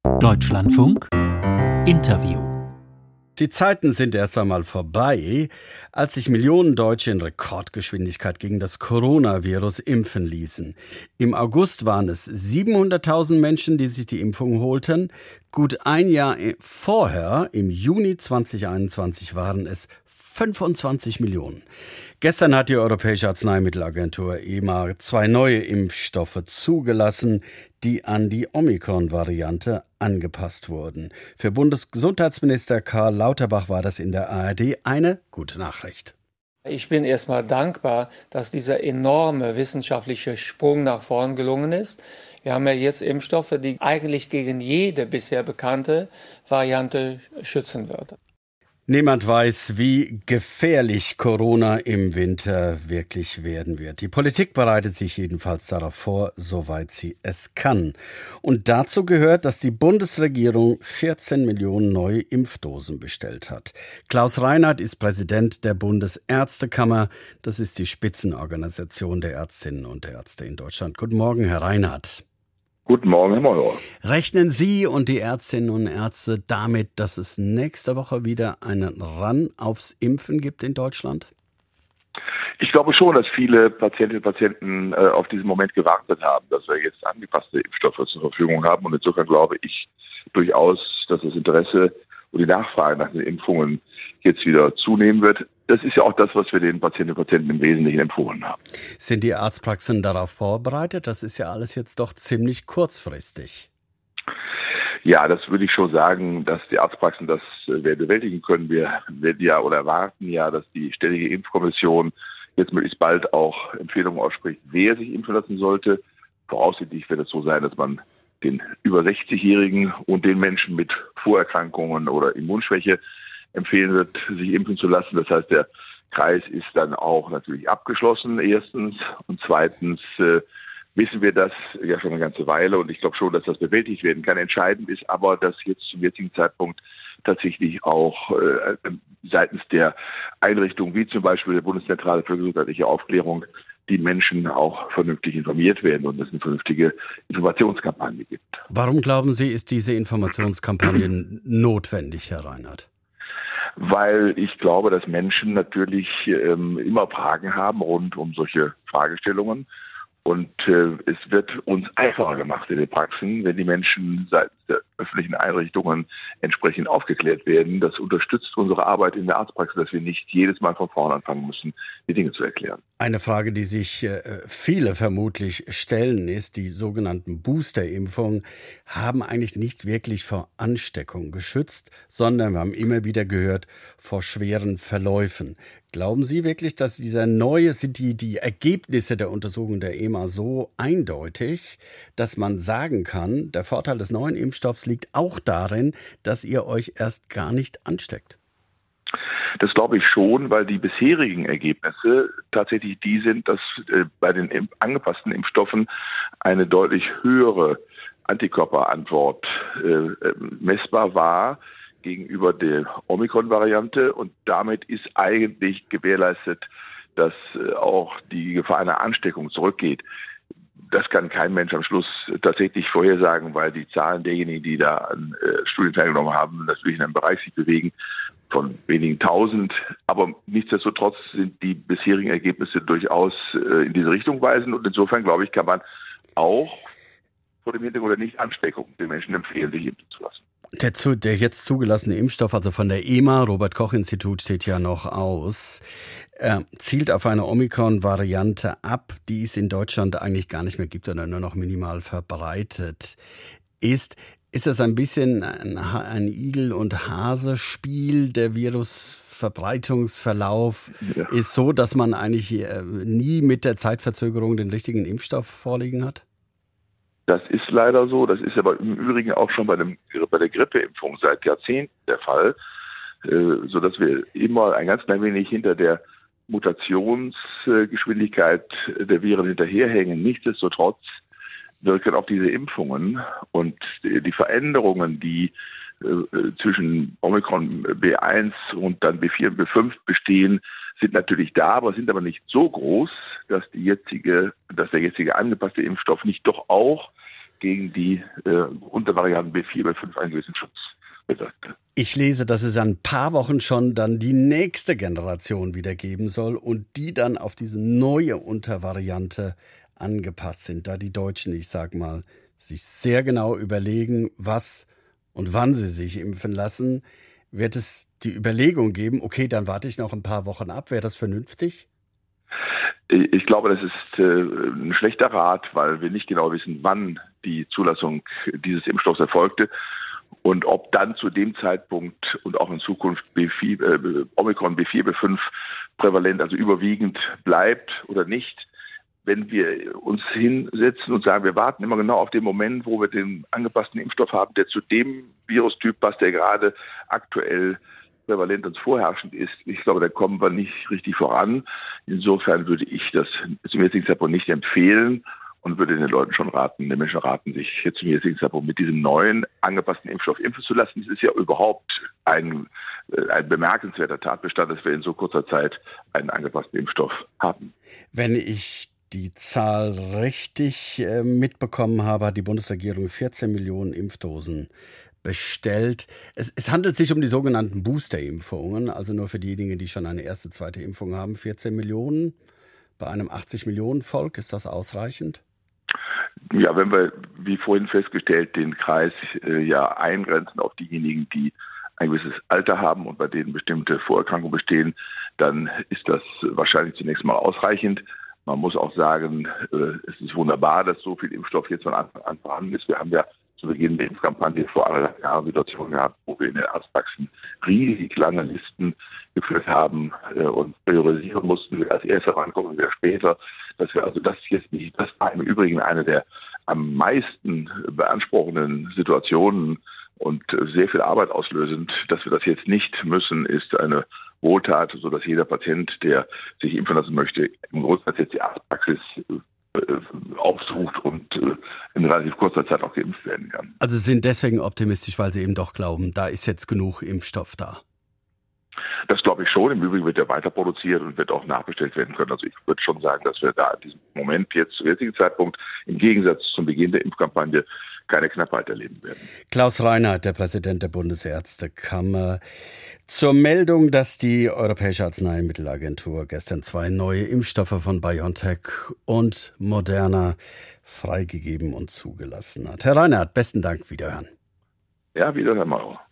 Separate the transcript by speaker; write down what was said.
Speaker 1: Deutschlandfunk Interview.
Speaker 2: Die Zeiten sind erst einmal vorbei, als sich Millionen Deutsche in Rekordgeschwindigkeit gegen das Coronavirus impfen ließen. Im August waren es 700.000 Menschen, die sich die Impfung holten. Gut ein Jahr vorher, im Juni 2021, waren es 25 Millionen. Gestern hat die Europäische Arzneimittelagentur EMA 2 neue Impfstoffe zugelassen, die an die Omikron-Variante angepasst wurden. Für Bundesgesundheitsminister Karl Lauterbach war das in der ARD eine gute Nachricht.
Speaker 3: Ich bin erstmal dankbar, dass dieser enorme wissenschaftliche Sprung nach vorn gelungen ist. Wir haben ja jetzt Impfstoffe, die eigentlich gegen jede bisher bekannte Variante schützen würden.
Speaker 2: Niemand weiß, wie gefährlich Corona im Winter wirklich werden wird. Die Politik bereitet sich jedenfalls darauf vor, soweit sie es kann. Und dazu gehört, dass die Bundesregierung 14 Millionen neue Impfdosen bestellt hat. Klaus Reinhardt ist Präsident der Bundesärztekammer. Das ist die Spitzenorganisation der Ärztinnen und Ärzte in Deutschland. Guten Morgen, Herr Reinhardt.
Speaker 4: Guten Morgen, Herr Meurer.
Speaker 2: Rechnen Sie und die Ärztinnen und Ärzte damit, dass es nächste Woche wieder einen Run aufs Impfen gibt in Deutschland?
Speaker 4: Ich glaube schon, dass viele Patientinnen und Patienten auf diesen Moment gewartet haben, dass wir jetzt angepasste Impfstoffe zur Verfügung haben. Und insofern glaube ich durchaus, dass das Interesse und die Nachfrage nach den Impfungen jetzt wieder zunehmen wird. Das ist ja auch das, was wir den Patientinnen und Patienten im Wesentlichen empfohlen haben.
Speaker 2: Sind die Arztpraxen darauf vorbereitet? Das ist ja alles jetzt doch ziemlich kurzfristig.
Speaker 4: Ja, das würde ich schon sagen, dass die Arztpraxen das bewältigen können. Wir werden ja oder erwarten ja, dass die Ständige Impfkommission jetzt möglichst bald auch Empfehlungen ausspricht, wer sich impfen lassen sollte. Voraussichtlich wird es so sein, dass man den über 60-Jährigen und den Menschen mit Vorerkrankungen oder Immunschwäche empfehlen wird, sich impfen zu lassen. Das heißt, der Kreis ist dann auch natürlich abgeschlossen, erstens. Und zweitens wissen wir das ja schon eine ganze Weile. Und ich glaube schon, dass das bewältigt werden kann. Entscheidend ist aber, dass jetzt zum jetzigen Zeitpunkt tatsächlich auch seitens der Einrichtungen, wie zum Beispiel der Bundeszentrale für gesundheitliche Aufklärung, die Menschen auch vernünftig informiert werden und es eine vernünftige Informationskampagne gibt.
Speaker 2: Warum glauben Sie, ist diese Informationskampagne notwendig, Herr Reinhardt?
Speaker 4: Weil ich glaube, dass Menschen natürlich immer Fragen haben rund um solche Fragestellungen. Und es wird uns einfacher gemacht in den Praxen, wenn die Menschen seitens der öffentlichen Einrichtungen entsprechend aufgeklärt werden. Das unterstützt unsere Arbeit in der Arztpraxis, dass wir nicht jedes Mal von vorne anfangen müssen, die Dinge zu erklären.
Speaker 2: Eine Frage, die sich viele vermutlich stellen, ist, die sogenannten Boosterimpfungen haben eigentlich nicht wirklich vor Ansteckung geschützt, sondern wir haben immer wieder gehört, vor schweren Verläufen. Glauben Sie wirklich, dass sind die Ergebnisse der Untersuchung der EMA so eindeutig, dass man sagen kann, der Vorteil des neuen Impfstoffs liegt auch darin, dass ihr euch erst gar nicht ansteckt?
Speaker 4: Das glaube ich schon, weil die bisherigen Ergebnisse tatsächlich die sind, dass bei den angepassten Impfstoffen eine deutlich höhere Antikörperantwort messbar war gegenüber der Omikron-Variante. Und damit ist eigentlich gewährleistet, dass auch die Gefahr einer Ansteckung zurückgeht. Das kann kein Mensch am Schluss tatsächlich vorhersagen, weil die Zahlen derjenigen, die da an Studien teilgenommen haben, natürlich in einem Bereich sich bewegen von wenigen Tausend. Aber nichtsdestotrotz sind die bisherigen Ergebnisse durchaus in diese Richtung weisend. Und insofern, glaube ich, kann man auch vor dem Hintergrund der Nichtansteckung den Menschen empfehlen, sich impfen zu lassen.
Speaker 2: Der jetzt zugelassene Impfstoff, also von der EMA, Robert-Koch-Institut, steht ja noch aus, zielt auf eine Omikron-Variante ab, die es in Deutschland eigentlich gar nicht mehr gibt oder nur noch minimal verbreitet ist. Ist das ein bisschen ein Igel- und Hase-Spiel? Der Virusverbreitungsverlauf ist so, dass man eigentlich nie mit der Zeitverzögerung den richtigen Impfstoff vorliegen hat?
Speaker 4: Das ist leider so. Das ist aber im Übrigen auch schon bei der Grippeimpfung seit Jahrzehnten der Fall, sodass wir immer ein ganz klein wenig hinter der Mutationsgeschwindigkeit der Viren hinterherhängen. Nichtsdestotrotz wirken auch diese Impfungen und die Veränderungen, die zwischen Omikron B1 und dann B4 und B5 bestehen, sind natürlich da, aber sind aber nicht so groß, dass der jetzige angepasste Impfstoff nicht doch auch gegen die Untervarianten B4, B5 einen gewissen Schutz bewirkte.
Speaker 2: Ich lese, dass es in ein paar Wochen schon dann die nächste Generation wieder geben soll und die dann auf diese neue Untervariante angepasst sind. Da die Deutschen, ich sag mal, sich sehr genau überlegen, was und wann sie sich impfen lassen, wird es die Überlegung geben, okay, dann warte ich noch ein paar Wochen ab. Wäre das vernünftig?
Speaker 4: Ich glaube, das ist ein schlechter Rat, weil wir nicht genau wissen, wann die Zulassung dieses Impfstoffs erfolgte und ob dann zu dem Zeitpunkt und auch in Zukunft Omikron B4, B5 prävalent, also überwiegend bleibt oder nicht. Wenn wir uns hinsetzen und sagen, wir warten immer genau auf den Moment, wo wir den angepassten Impfstoff haben, der zu dem Virustyp passt, der gerade aktuell prävalent und vorherrschend ist, ich glaube, da kommen wir nicht richtig voran. Insofern würde ich das zum jetzigen Zeitpunkt nicht empfehlen und würde den Leuten schon raten, den Menschen raten, sich jetzt zum jetzigen Zeitpunkt mit diesem neuen angepassten Impfstoff impfen zu lassen. Es ist ja überhaupt ein bemerkenswerter Tatbestand, dass wir in so kurzer Zeit einen angepassten Impfstoff haben.
Speaker 2: Wenn ich die Zahl richtig mitbekommen habe, hat die Bundesregierung 14 Millionen Impfdosen bestellt. Es handelt sich um die sogenannten Booster-Impfungen, also nur für diejenigen, die schon eine erste, zweite Impfung haben. 14 Millionen bei einem 80-Millionen-Volk, ist das ausreichend?
Speaker 4: Ja, wenn wir, wie vorhin festgestellt, den Kreis eingrenzen auf diejenigen, die ein gewisses Alter haben und bei denen bestimmte Vorerkrankungen bestehen, dann ist das wahrscheinlich zunächst mal ausreichend. Man muss auch sagen, es ist wunderbar, dass so viel Impfstoff jetzt von Anfang an vorhanden ist. Wir haben ja zu Beginn der Impfkampagne vor 1,5 Jahren Situationen gehabt, wo wir in den Arztpraxen riesig lange Listen geführt haben und priorisieren mussten, wer als Erster rankommen, wer später. Dass wir also das jetzt nicht, das war im Übrigen eine der am meisten beanspruchenden Situationen und sehr viel Arbeit auslösend. Dass wir das jetzt nicht müssen, ist eine Wohltat, sodass jeder Patient, der sich impfen lassen möchte, im Grundsatz jetzt die Arztpraxis aufsucht und in relativ kurzer Zeit auch geimpft werden kann.
Speaker 2: Also Sie sind deswegen optimistisch, weil Sie eben doch glauben, da ist jetzt genug Impfstoff da.
Speaker 4: Das glaube ich schon. Im Übrigen wird er weiter produziert und wird auch nachbestellt werden können. Also ich würde schon sagen, dass wir da in diesem Moment jetzt zum jetzigen Zeitpunkt im Gegensatz zum Beginn der Impfkampagne keine Knappheit erleben werden.
Speaker 2: Klaus Reinhardt, der Präsident der Bundesärztekammer. Zur Meldung, dass die Europäische Arzneimittelagentur gestern 2 neue Impfstoffe von BioNTech und Moderna freigegeben und zugelassen hat. Herr Reinhardt, besten Dank, wiederhören.
Speaker 4: Ja, wiederhören, Mauro.